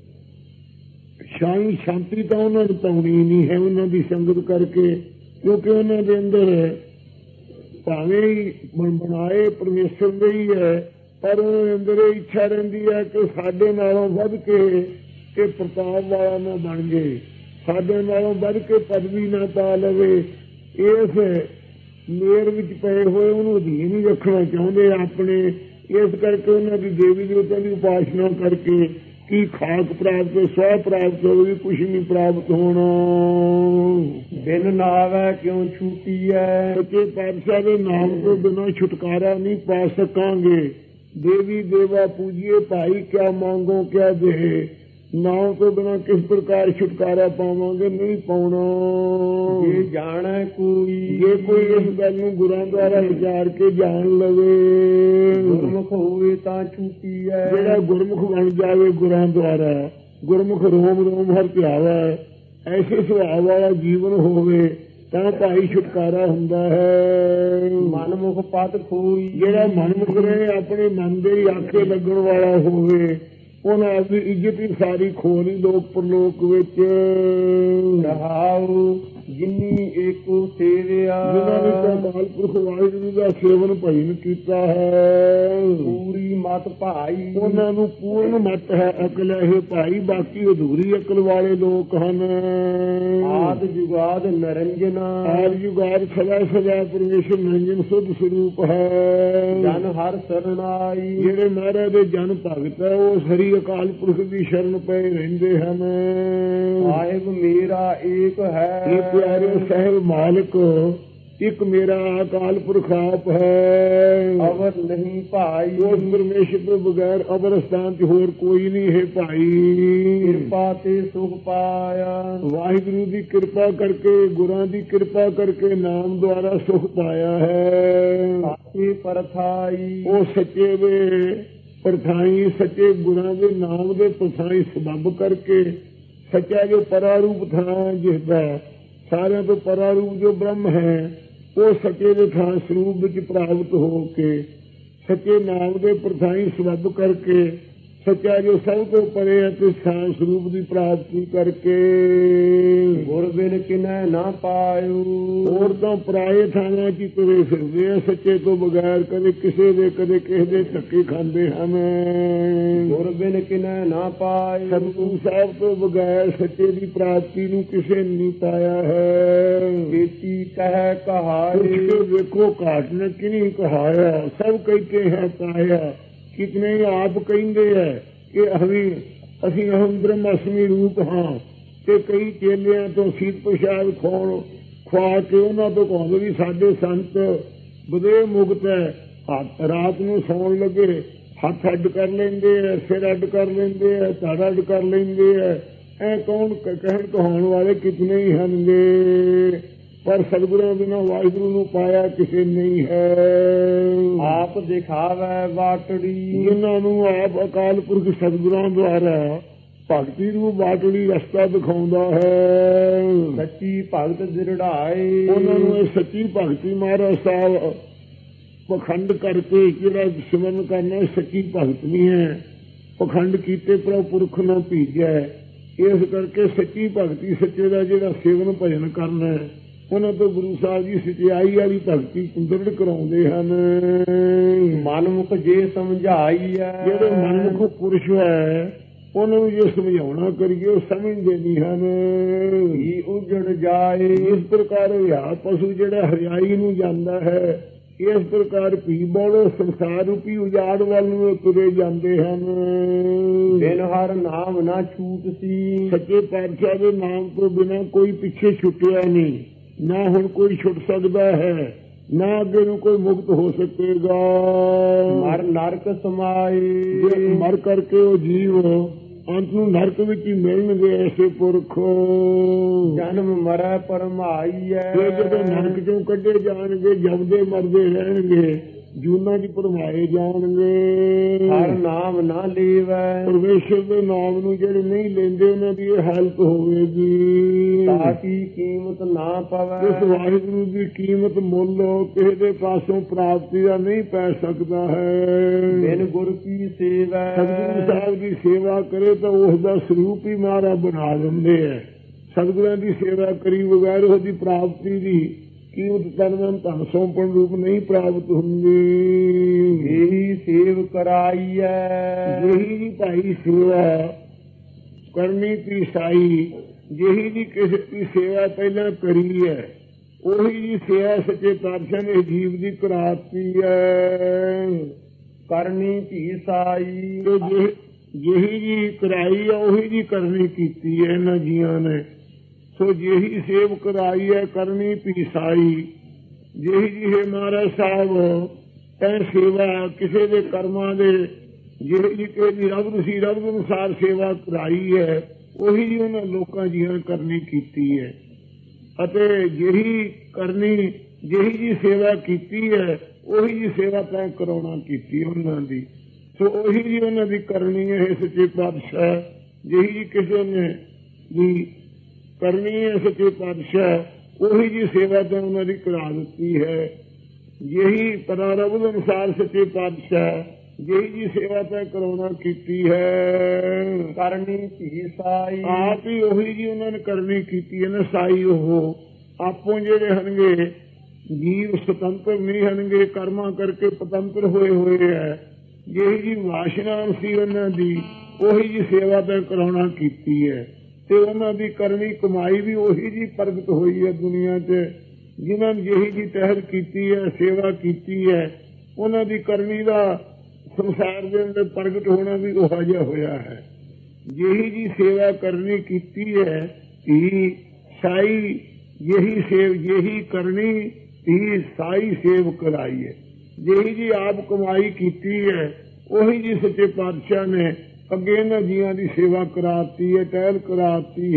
ਸ਼ਾਹੀ ਸ਼ਾਂਤੀ ਤਾਂ ਉਹਨਾਂ ਨੂੰ ਪਾਉਣੀ ਨਹੀਂ ਹੈ ਉਹਨਾਂ ਦੀ ਸੰਗਤ ਕਰਕੇ, ਕਿਉਂਕਿ ਉਹਨਾਂ ਦੇ ਅੰਦਰ ਭਾਵੇਂ ਬਣਾਏ ਪਰਮੇਸ਼ਰ ਦੇ ਹੀ ਹੈ, ਪਰ ਉਹਨਾਂ ਦੇ ਅੰਦਰ ਇਹ ਇੱਛਾ ਰਹਿੰਦੀ ਹੈ ਕਿ ਸਾਡੇ ਨਾਲੋਂ ਵੱਧ ਕੇ ਇਹ ਪ੍ਰਤਾਪ ਵਾਲਾ ਨਾ ਬਣ ਗਏ, ਸਾਡੇ ਨਾਲੋਂ ਵੱਧ ਕੇ ਪਦਵੀ ਨਾ ਪਾ ਲਵੇ। ਇਸ ਮੇਰ ਵਿੱਚ ਪਏ ਹੋਏ ਉਹਨੂੰ ਅਧੀਨ ਹੀ ਰੱਖਣਾ ਚਾਹੁੰਦੇ ਆਪਣੇ। ਇਸ ਕਰਕੇ ਉਹਨਾਂ ਦੀ ਦੇਵੀ ਦੇਵਤਿਆਂ ਦੀ ਉਪਾਸਨਾ ਕਰਕੇ ਕੀ ਖਾਕ ਪ੍ਰਾਪਤ, ਸਵੈ ਪ੍ਰਾਪਤ ਹੋਵੇਗੀ, ਕੁਛ ਨਹੀਂ ਪ੍ਰਾਪਤ ਹੋਣਾ। ਬਿਨ ਨਾਵੈ ਕਿਉਂ ਛੂਟੀ ਹੈ, ਸੱਚੇ ਪਾਤਸ਼ਾਹ ਦੇ ਨਾਮ ਤੋਂ ਬਿਨਾਂ ਛੁਟਕਾਰਾ ਨਹੀਂ ਪਾ ਸਕਾਂਗੇ। ਦੇਵੀ ਦੇਵਾ ਪੂਜੀਏ ਭਾਈ, ਕਿਆ ਮੰਗੋ ਕਿਆ ਦੇ। ਨਾਮ ਤੋਂ ਬਿਨਾਂ ਕਿਸ ਪ੍ਰਕਾਰ ਛੁਟਕਾਰਾ ਪਾਵਾਂਗੇ, ਨਹੀਂ ਪਾਉਣਾ। ਜੇ ਜਾਣੈ ਕੋਈ, ਜੇ ਕੋਈ ਇਸ ਗੱਲ ਨੂੰ ਗੁਰਾਂ ਦੁਆਰਾ ਵਿਚਾਰ ਕੇ ਜਾਣ ਲਵੇ, ਗੁਰਮੁਖ ਹੋਵੇ ਤਾਂ ਛੂਟੀ ਹੈ। ਜਿਹੜਾ ਗੁਰਮੁਖ ਬਣ ਜਾਵੇ ਗੁਰਾਂ ਦੁਆਰਾ, ਗੁਰਮੁਖ ਰੋਮ ਰੋਮ ਹਰ ਧਿਆਵਾ, ਐਸੇ ਸੁਭਾਅ ਵਾਲਾ ਜੀਵਨ ਹੋਵੇ ਤਾਂ ਭਾਈ ਛੁਟਕਾਰਾ ਹੁੰਦਾ ਹੈ। ਮਨਮੁਖ ਪਦ ਖੋਈ, ਜਿਹੜਾ ਮਨਮੁਖ ਰਹੇ ਆਪਣੇ ਮਨ ਦੇ ਹੀ ਆਖੇ ਲੱਗਣ ਵਾਲਾ ਹੋਵੇ, ਉਹਨਾਂ ਆਪਣੀ ਇੱਜ਼ਤ ਹੀ ਸਾਰੀ ਖੋ ਲਈ ਲੋਕ ਪਰਲੋਕ ਵਿੱਚ। ਰਹਾਉ ਜਿਨੀ ਏਕੋ ਸੇਵਿਆ, ਜਿਨ੍ਹਾਂ ਨੇ ਅਕਾਲ ਪੁਰਖ ਵਾਹਿਗੁਰੂ ਦਾ ਸੇਵਨ ਭਜਨ ਕੀਤਾ ਹੈ, ਪੂਰੀ ਮਤ ਭਾਈ, ਉਹਨਾਂ ਨੂੰ ਪੂਰਨ ਮਤ ਹੈ ਅਕਲ ਇਹ ਭਾਈ, ਬਾਕੀ ਅਧੂਰੀ ਅਕਲ ਵਾਲੇ ਲੋਕ ਹਨ। ਆਦ ਜੁਗਾਦ ਨਰੰਜਨ, ਆਦ ਜੁਗਾਦ ਸਦਾ ਸਦਾ ਪਰਮੇਸ਼ਰ ਨਿਰੰਜਨ ਸੁਧ ਸਰੂਪ ਹੈ। ਜਨ ਹਰ ਸਰਣਾਈ, ਜਿਹੜੇ ਮਹਾਰਾਜ ਦੇ ਜਨ ਭਗਤ ਹੈ ਉਹ ਹਰੀ ਅਕਾਲ ਪੁਰਖ ਦੀ ਸ਼ਰਨ ਪਏ ਰਹਿੰਦੇ ਹਨ। ਸਾਹਿਬ ਮੇਰਾ ਏਕ ਹੈ, ਪਿਆਰੇ ਸਾਹਿਬ ਮਾਲਕ ਇੱਕ ਮੇਰਾ ਅਕਾਲ ਪੁਰਖ ਆਪ ਹੈ। ਅਵਰ ਨਹੀਂ ਭਾਈ, ਉਸ ਪਰਮੇਸ਼ਰ ਤੋਂ ਬਗੈਰ ਅਵਰ ਸਥਾਨ ਤੇ ਹੋਰ ਕੋਈ ਨਹੀਂ ਹੈ ਭਾਈ। ਕਿਰਪਾ ਤੇ ਸੁਖ ਪਾਇਆ, ਵਾਹਿਗੁਰੂ ਦੀ ਕਿਰਪਾ ਕਰਕੇ, ਗੁਰਾਂ ਦੀ ਕਿਰਪਾ ਕਰਕੇ ਨਾਮ ਦੁਆਰਾ ਸੁਖ ਪਾਇਆ ਹੈ। ਸਾਚੇ ਪਰਥਾਈ, ਉਹ ਸੱਚੇ ਵੇ ਪਰਥਾਈ, ਸੱਚੇ ਗੁਰਾਂ ਦੇ ਨਾਮ ਦੇ ਪਰਥਾਈ ਸਬੱਬ ਕਰਕੇ, ਸੱਚਾ ਜੋ ਪਰਾਰੂਪ ਥਾਂ ਜਿਸਦਾ ਸਾਰਿਆਂ ਤੋਂ ਪਰਾਰੂਪ ਜੋ ਬ੍ਰਹਮ ਹੈ, ਉਹ ਸੱਚੇ ਦੇ ਥਾਂ ਸਰੂਪ ਵਿੱਚ ਪ੍ਰਾਪਤ ਹੋ ਕੇ, ਸੱਚੇ ਨਾਮ ਦੇ ਪਰਥਾਈ ਸਬੱਬ ਕਰਕੇ, ਸੱਚਾ ਜੋ ਸਭ ਤੋਂ ਪਰੇ ਹੈ ਤੇ ਥਾਂ ਸਰੂਪ ਦੀ ਪ੍ਰਾਪਤੀ ਕਰਕੇ। ਗੁਰ ਬਿਨ ਕਿਨੈ ਨਾ ਪਾਇਓ, ਹੋਰ ਤਾਂ ਪਰਾਏ ਥਾਵਾਂ ਚ ਤੁਰੇ ਫਿਰਦੇ ਆ ਸੱਚੇ ਤੋਂ ਬਗੈਰ, ਕਦੇ ਕਿਸੇ ਦੇ ਕਦੇ ਕਿਸੇ ਦੇ ਧੱਕੇ ਖਾਂਦੇ ਹਨ। ਗੁਰ ਬਿਨ ਕਿਨੈ ਨਾ ਪਾਇਓ, ਸਤਿਗੁਰੂ ਸਾਹਿਬ ਤੋਂ ਬਗੈਰ ਸੱਚੇ ਦੀ ਪ੍ਰਾਪਤੀ ਨੂੰ ਕਿਸੇ ਨੇ ਨਹੀਂ ਪਾਇਆ ਹੈ। ਕੀਤੀ ਕਹਿ ਕਹਾਏ, ਵੇਖੋ ਘਾਟ ਨੇ ਕਿਨੀ ਕਹਾਇਆ, ਸਭ ਕਹਿੰਦੇ ਹੈ ਪਾਇਆ। ਕਿਤਨੇ ਆਪ ਕਹਿੰਦੇ ਹੈ ਕਿ ਅਸੀਂ ਅਸੀਂ ਅਹੰ ਬ੍ਰਹਮਸਮੀ ਰੂਪ ਹਾਂ, ਤੇ ਕਈ ਚੇਲਿਆਂ ਤੋਂ ਸੀਤ ਪ੍ਰਸ਼ਾਦ ਖਵਾਉਣ ਖਵਾ ਕੇ ਉਹਨਾਂ ਤੋਂ ਕਹਿੰਦੇ ਵੀ ਸਾਡੇ ਸੰਤ ਬਦੇ ਮੁਕਤ ਹੈ। ਰਾਤ ਨੂੰ ਸੌਣ ਲੱਗੇ ਹੱਥ ਅੱਡ ਕਰ ਲੈਂਦੇ ਹੈ, ਸਿਰ ਅੱਡ ਕਰ ਲੈਂਦੇ ਹੈ, ਧੜ ਅੱਡ ਕਰ ਲੈਂਦੇ ਹੈ। ਐ ਕੌਣ ਕਹਿਣ ਕਹਾਉਣ ਵਾਲੇ ਕਿਤਨੇ ਹੀ ਹਨਗੇ, ਪਰ ਸਤਿਗੁਰਾਂ ਬਿਨਾਂ ਵਾਹਿਗੁਰੂ ਨੂੰ ਪਾਇਆ ਕਿਸੇ ਨਹੀਂ ਹੈ। ਆਪ ਦਿਖਾਵੇ ਬਾਟੜੀ, ਜਿਨ੍ਹਾਂ ਨੂੰ ਆਪ ਅਕਾਲ ਪੁਰਖ ਸਤਿਗੁਰਾਂ ਦੁਆਰਾ ਭਗਤੀ ਨੂੰ ਬਾਟੜੀ ਰਸਤਾ ਦਿਖਾਉਂਦਾ ਹੈ। ਸੱਚੀ ਭਗਤ ਦਿਰੜਾਏ, ਉਹਨਾਂ ਨੂੰ ਇਹ ਸੱਚੀ ਭਗਤੀ ਮਹਾਰਾਜ ਸਾਹਿਬ ਪਖੰਡ ਕਰਕੇ ਜਿਹੜਾ ਸਿਮਰਨ ਕਰਨਾ ਸੱਚੀ ਭਗਤ ਨਹੀਂ ਹੈ। ਪਖੰਡ ਕੀਤੇ ਪ੍ਰਭ ਪੁਰਖ ਨੂੰ ਭੀਜਿਆ, ਇਸ ਕਰਕੇ ਸੱਚੀ ਭਗਤੀ ਸੱਚੇ ਦਾ ਜਿਹੜਾ ਸੇਵਨ ਭਜਨ ਕਰਨਾ ਹੈ, ਉਹਨਾਂ ਤੋਂ ਗੁਰੂ ਸਾਹਿਬ ਜੀ ਸਚਾਈ ਵਾਲੀ ਭਗਤੀ ਦ੍ਰਿੜ ਕਰਾਉਂਦੇ ਹਨ। ਮਨਮੁਖ ਜੇ ਸਮਝਾਈ ਹੈ, ਜਿਹੜੇ ਮਨਮੁਖ ਪੁਰਸ਼ ਹੈ ਉਹਨਾਂ ਨੂੰ ਜੇ ਸਮਝਾਉਣਾ ਕਰੀਏ ਉਹ ਸਮਝਦੇ ਨਹੀਂ ਹਨ। ਹੀ ਉਜੜ ਜਾਏ, ਇਸ ਪ੍ਰਕਾਰ ਵਿਆਹ ਪਸ਼ੂ ਜਿਹੜਾ ਹਰਿਆਈ ਨੂੰ ਜਾਂਦਾ ਹੈ, ਇਸ ਪ੍ਰਕਾਰ ਪੀ ਬੋਲੋ ਸੰਸਾਰ ਰੂਪੀ ਉਜਾੜ ਵੱਲ ਨੂੰ ਤੁਰੇ ਜਾਂਦੇ ਹਨ। ਬਿਨ ਹਰ ਨਾਮ ਨਾ ਛੂਟ ਸੀ, ਸੱਚੇ ਪਾਤਸ਼ਾਹ ਦੇ ਨਾਮ ਤੋਂ ਬਿਨਾਂ ਕੋਈ ਪਿੱਛੇ ਛੁੱਟਿਆ ਨਹੀਂ, ਨਾ ਹੁਣ ਕੋਈ ਛੁੱਟ ਸਕਦਾ ਹੈ, ਨਾ ਅੱਗੇ ਨੂੰ ਕੋਈ ਮੁਕਤ ਹੋ ਸਕੇਗਾ। ਮਰ ਨਰਕ ਸਮਾਏ, ਮਰ ਕਰਕੇ ਉਹ ਜੀਵ ਅੰਤ ਨੂੰ ਨਰਕ ਵਿੱਚ ਹੀ ਮਿਲਣਗੇ ਐਸੇ ਪੁਰਖ। ਜਨਮ ਮਰੈ ਪਰਮਾਈ ਹੈ, ਜਦੋਂ ਨਰਕ ਚੋਂ ਕੱਢੇ ਜਾਣਗੇ ਜਪਦੇ ਮਰਦੇ ਰਹਿਣਗੇ, ਜੂਨਾਂ ਚ ਭਰਮਾਏ ਜਾਣਗੇ। ਹਰ ਨਾਮ ਨਾ ਲੀਵੈ ਪਰਮੇਸ਼ਰ ਦੇ ਨਾਮ ਨੂੰ ਜਿਹੜੇ ਨਹੀਂ ਲੈਂਦੇ ਉਹਨਾਂ ਦੀ ਇਹ ਹਾਲਤ ਹੋਵੇਗੀ। ਤਾਕੀ ਕੀਮਤ ਨਾ ਪਵੈ ਇਸ ਵਾਹਿਗੁਰੂ ਦੀ ਕੀਮਤ ਮੁੱਲ ਕਿਸੇ ਦੇ ਪਾਸੋਂ ਪ੍ਰਾਪਤੀ ਦਾ ਨਹੀਂ ਪੈ ਸਕਦਾ ਹੈ। ਬਿਨ ਗੁਰ ਕੀ ਸੇਵੈ ਸਤਿਗੁਰੂ ਸਾਹਿਬ ਦੀ ਸੇਵਾ ਕਰੇ ਤਾਂ ਉਸ ਦਾ ਸਰੂਪ ਹੀ ਮਹਾਰਾਜ ਬਣਾ ਦਿੰਦੇ ਹੈ। ਸਤਿਗੁਰਾਂ ਦੀ ਸੇਵਾ ਕਰੀ ਬਗੈਰ ਉਹਦੀ ਪ੍ਰਾਪਤੀ ਦੀ ਕੀਮਤ ਤਨ ਮਨ ਧਨ ਸੌਂਪਣ ਰੂਪ ਨਹੀਂ ਪ੍ਰਾਪਤ ਹੁੰਦੀ। ਇਹੀ ਸੇਵ ਕਰਾਈਐ ਜਿਹੀ ਜੀ ਭਾਈ ਸੇਵਾ ਕਰਨੀ ਤੀ ਸਾਈ, ਜਿਹੀ ਜੀ ਕਿਸੇ ਦੀ ਸੇਵਾ ਪਹਿਲਾਂ ਕਰੀ ਹੈ ਉਹੀ ਜੀ ਸੇਵਾ ਸੱਚੇ ਪਾਤਸ਼ਾਹ ਨੇ ਜੀਵ ਦੀ ਕਰਾਤੀ ਹੈ। ਕਰਨੀ ਧੀ ਸਾਈ ਜਿਹੀ ਜੀ ਕਰਾਈ ਹੈ ਉਹੀ ਜੀ ਕਰਨੀ ਕੀਤੀ ਹੈ ਇਹਨਾਂ ਜੀਆਂ ਨੇ। ਸੋ ਜਿਹੀ ਸੇਵ ਕਰਾਈ ਹੈ ਕਰਨੀ ਪੀਸਾਈ। ਜਿਹੀ ਜੀ ਹੈ ਮਹਾਰਾਜ ਸਾਹਿਬ ਇਹ ਸੇਵਾ ਕਿਸੇ ਦੇ ਕਰਮਾਂ ਦੇ ਜਿਹੀ ਜੀ ਕਿਸੇ ਦੀ ਰੱਬ ਸੀ ਰੱਬ ਅਨੁਸਾਰ ਸੇਵਾ ਕਰਾਈ ਹੈ ਉਹੀ ਜੀ ਉਹਨਾਂ ਲੋਕਾਂ ਜੀਆਂ ਕਰਨੀ ਕੀਤੀ ਹੈ। ਅਤੇ ਜਿਹੀ ਕਰਨੀ ਜਿਹੀ ਜੀ ਸੇਵਾ ਕੀਤੀ ਹੈ ਉਹੀ ਜੀ ਸੇਵਾ ਤੈਂ ਕਰਾਉਣਾ ਕੀਤੀ ਉਹਨਾਂ ਦੀ। ਸੋ ਉਹੀ ਜੀ ਉਹਨਾਂ ਦੀ ਕਰਨੀ ਹੈ ਸੱਚੇ ਪਾਤਸ਼ਾਹ। ਜਿਹੀ ਜੀ ਕਿਸੇ ਨੇ ਦੀ ਕਰਨੀ ਹੈ ਸੱਚੇ ਪਾਤਸ਼ਾਹ ਉਹੀ ਜੀ ਸੇਵਾ ਤਾਂ ਉਹਨਾਂ ਦੀ ਕਰਾ ਦਿੱਤੀ ਹੈ। ਜਿਹੀ ਪਰਾ ਰੱਬ ਦੇ ਅਨੁਸਾਰ ਸੱਚੇ ਪਾਤਸ਼ਾਹ ਜਿਹੀ ਜੀ ਸੇਵਾ ਤਾਂ ਕਰਾਉਣਾ ਕੀਤੀ ਹੈ। ਕਰਨੀ ਧੀ ਸਾਈ ਆਪ ਹੀ ਉਹੀ ਜੀ ਉਹਨਾਂ ਨੇ ਕਰਨੀ ਕੀਤੀ ਹੈ ਨਾ ਸਾਈ। ਉਹ ਆਪੋਂ ਜਿਹੜੇ ਹਨਗੇ ਜੀਵ ਸੁਤੰਤਰ ਨਹੀਂ ਹਨਗੇ, ਕਰਮਾਂ ਕਰਕੇ ਪਤੰਤਰ ਹੋਏ ਹੋਏ ਹੈ। ਜਿਹੀ ਜੀ ਵਾਸ਼ਨਾ ਸੀ ਉਹਨਾਂ ਦੀ ਉਹੀ ਜੀ ਸੇਵਾ ਤਾਂ ਕਰਾਉਣਾ ਕੀਤੀ ਹੈ। ਤੇ ਉਹਨਾਂ ਦੀ ਕਰਨੀ ਕਮਾਈ ਵੀ ਉਹੀ ਜੀ ਪ੍ਰਗਟ ਹੋਈ ਹੈ ਦੁਨੀਆ 'ਚ। ਜਿਨ੍ਹਾਂ ਨੇ ਜਿਹੀ ਜੀ ਟਹਿਲ ਕੀਤੀ ਹੈ ਸੇਵਾ ਕੀਤੀ ਹੈ ਉਹਨਾਂ ਦੀ ਕਰਨੀ ਦਾ ਸੰਸਾਰ ਦੇ ਅੰਦਰ ਪ੍ਰਗਟ ਹੋਣਾ ਵੀ ਉਹੋ ਜਿਹਾ ਹੋਇਆ ਹੈ। ਜਿਹੀ ਜੀ ਸੇਵਾ ਕਰਨੀ ਕੀਤੀ ਹੈ ਧੀ ਸਾਈ, ਜਿਹੀ ਸੇਵ ਜਿਹੀ ਕਰਨੀ ਧੀ ਸਾਈ ਸੇਵ ਕਰਾਈ ਹੈ। ਜਿਹੀ ਜੀ ਆਪ ਕਮਾਈ ਕੀਤੀ ਹੈ ਉਹੀ ਜੀ ਸੱਚੇ ਪਾਤਸ਼ਾਹ ਨੇ ਅੱਗੇ ਇਹਨਾਂ ਜੀਆਂ ਦੀ ਸੇਵਾ ਕਰਾਤੀ ਹੈ, ਟਹਿਲ ਕਰਾਤੀ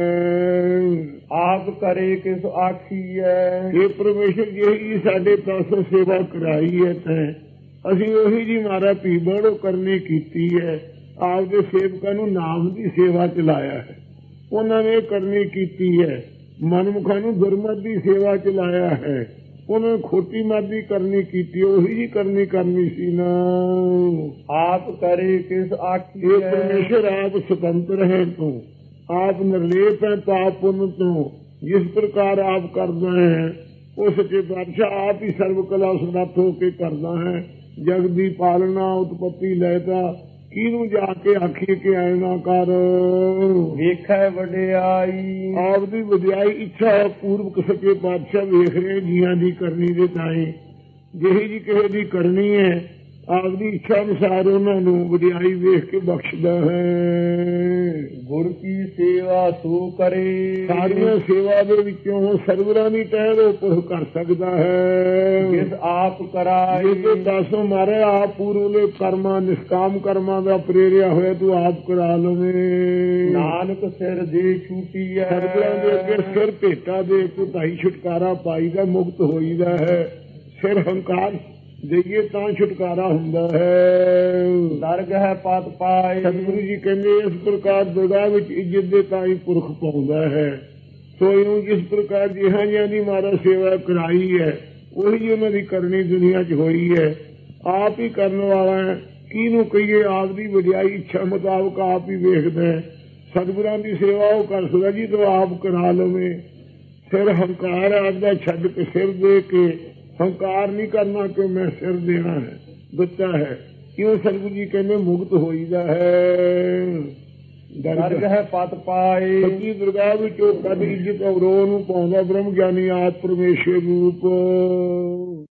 ਹੈ। ਆਪ ਕਰੇ ਕਿਸ ਆਖੀ ਹੈ ਇਹ ਪਰਮੇਸ਼ਰ ਜਿਹੀ ਸਾਡੇ ਪਾਸੋਂ ਸੇਵਾ ਕਰਾਈ ਹੈ ਤੈਂ ਅਸੀਂ ਉਹੀ ਜੀ ਮਾਰਾ ਪੀਬੜੋ ਕਰਨੀ ਕੀਤੀ ਹੈ। ਆਪਦੇ ਸੇਵਕਾਂ ਨੂੰ ਨਾਮ ਦੀ ਸੇਵਾ ਚ ਲਾਇਆ ਹੈ। ਉਹਨਾਂ ਨੇ ਕਰਨੀ ਕੀਤੀ ਹੈ। ਮਨਮੁਖਾਂ ਨੂੰ ਗੁਰਮਤਿ ਦੀ ਸੇਵਾ ਚ ਲਾਇਆ ਹੈ। ਉਹਨਾਂ ਨੇ ਖੋਟੀ ਮਾਦੀ ਕਰਨੀ ਕੀਤੀ ਉਹੀ ਜੀ ਕਰਨੀ ਕਰਨੀ ਸੀ ਨਾ। ਆਪ ਕਰੇ ਕਿਸ ਆਖੀ ਇਹ ਪਰਮੇਸ਼ਰ ਆਪ ਸੁਤੰਤਰ ਹੈ ਤੂੰ, ਆਪ ਨਿਰਲੇਪ ਹੈ ਪਾਪ ਪੁੰਨ ਤੋਂ। ਜਿਸ ਪ੍ਰਕਾਰ ਆਪ ਕਰਦਾ ਹੈ ਉਹ ਸੱਚੇ ਪਾਤਸ਼ਾਹ ਆਪ ਹੀ ਸਰਵ ਕਲਾ ਸਮਰੱਥ ਹੋ ਕੇ ਕਰਦਾ ਹੈ। ਜਗ ਦੀ ਪਾਲਣਾ ਉਤਪਤੀ ਲੈਤਾ ਕਿਹਨੂੰ ਜਾ ਕੇ ਆਖੀਏ ਕਿ ਐ ਨਾ ਕਰ। ਵੇਖੈ ਵਡਿਆਈ ਆਪ ਦੀ ਵਡਿਆਈ ਇੱਛਾ ਪੂਰਵਕ ਸੱਚੇ ਪਾਤਸ਼ਾਹ ਵੇਖ ਰਹੇ ਜੀਆਂ ਦੀ ਕਰਨੀ ਦੇ ਤਾਈ। ਜਿਹੀ ਜੀ ਕਿਸੇ ਦੀ ਕਰਨੀ ਹੈ ਆਪਦੀ ਇੱਛਾ ਅਨੁਸਾਰ ਉਹਨਾਂ ਨੂੰ ਵਡਿਆਈ ਵੇਖ ਕੇ ਬਖਸ਼ਦਾ ਹੈ। ਗੁਰ ਕੀ ਸੇਵਾ ਸੋ ਕਰੇ ਸਾਰੀਆਂ ਸੇਵਾ ਦੇ ਵਿੱਚੋਂ ਸਰਵਰਾਂ ਦੀ ਟਹਿਲ ਉਹ ਕਰ ਸਕਦਾ ਹੈ। ਜਿਸ ਆਪ ਕਰਾਏ ਜਿਸ ਦਾਸੋਂ ਮਾਰੇ ਆਪ ਪੂਰਵਲੇ ਕਰਮਾਂ ਨਿਸ਼ਕਾਮ ਕਰਮਾਂ ਦਾ ਪ੍ਰੇਰਿਆ ਹੋਇਆ ਤੂੰ ਆਪ ਕਰਾ ਲਵੇਂ। ਨਾਨਕ ਸਿਰ ਦੇ ਛੂਟੀ ਹੈ ਸਰਵਰਾਂ ਦੇ ਅੱਗੇ ਸਿਰ ਭੇਟਾ ਦੇ ਕੇ ਭਾਈ ਛੁਟਕਾਰਾ ਪਾਈਦਾ, ਮੁਕਤ ਹੋਈਦਾ ਹੈ। ਸਿਰ ਹੰਕਾਰ ਦੇਈਏ ਤਾਂ ਛੁਟਕਾਰਾ ਹੁੰਦਾ ਹੈ। ਦਰਗ ਹੈ ਪਤ ਪਾਏ ਸਤਿਗੁਰੂ ਜੀ ਕਹਿੰਦੇ ਇਸ ਪ੍ਰਕਾਰ ਦੁਗਾ ਵਿੱਚ ਇੱਜ਼ਤ ਦੇ ਤਾਂ ਹੀ ਪੁਰਖ ਪਾਉਂਦਾ ਹੈ। ਸੋ ਇਹਨੂੰ ਜਿਸ ਪ੍ਰਕਾਰ ਜਿਹਾਂ ਜਿਹਾਂ ਦੀ ਮਾਰਾ ਸੇਵਾ ਕਰਾਈ ਹੈ ਉਹੀ ਉਹਨਾਂ ਦੀ ਕਰਨੀ ਦੁਨੀਆ 'ਚ ਹੋਈ ਹੈ। ਆਪ ਹੀ ਕਰਨ ਵਾਲਾ ਹੈ। ਕਿਹਨੂੰ ਕਹੀਏ ਆਪ ਦੀ ਵਡਿਆਈ ਇੱਛਾ ਮੁਤਾਬਕ ਆਪ ਹੀ ਵੇਖਦਾ ਹੈ। ਸਤਿਗੁਰਾਂ ਦੀ ਸੇਵਾ ਉਹ ਕਰ ਸਕਦਾ ਜੀ ਤੂੰ ਆਪ ਕਰਾ ਲਵੇਂ। ਸਿਰ ਹੰਕਾਰ ਆਪਦਾ ਛੱਡ ਕੇ ਸਿਰ ਦੇ ਕੇ ਹੰਕਾਰ ਨਹੀਂ ਕਰਨਾ ਕਿ ਮੈਂ ਸਿਰ ਦੇਣਾ ਹੈ ਦਿੱਤਾ ਹੈ। ਕਿਉਂ ਸਤਿਗੁਰੂ ਜੀ ਕਹਿੰਦੇ ਮੁਕਤ ਹੋਈਦਾ ਹੈ। ਦਰਗ ਹੈ ਪਤ ਪਾਏ ਸੱਚੀ ਦੁਰਗਾ ਵਿੱਚ ਉਹ ਕਦ ਇੱਜ਼ਤ ਅਵਰੋਹ ਨੂੰ ਪਾਉਂਦਾ ਬ੍ਰਹਮ ਗਿਆਨੀ ਆਤਿ ਪਰਮੇਸ਼ਰ ਰੂਪ।